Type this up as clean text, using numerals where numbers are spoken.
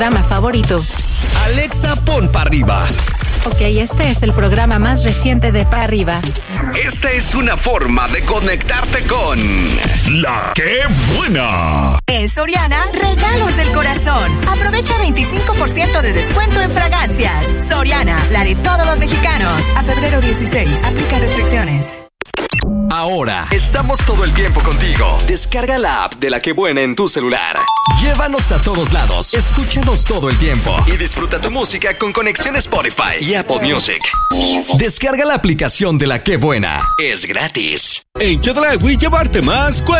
programa favorito. Alexa, pon Pa' Arriba. Ok, este es el programa más reciente de Pa' Arriba. Esta es una forma de conectarte con La Qué Buena. En Soriana, regalos del corazón. Aprovecha 25% de descuento en fragancias. Soriana, la de todos los mexicanos. A febrero 16, aplica restricciones. Ahora, estamos todo el tiempo contigo. Descarga la app de La Qué Buena en tu celular. Llévanos a todos lados, escúchanos todo el tiempo y disfruta tu música con conexión Spotify y Apple Music. Descarga la aplicación de La Qué Buena. Es gratis. En Chedraui, llevarte más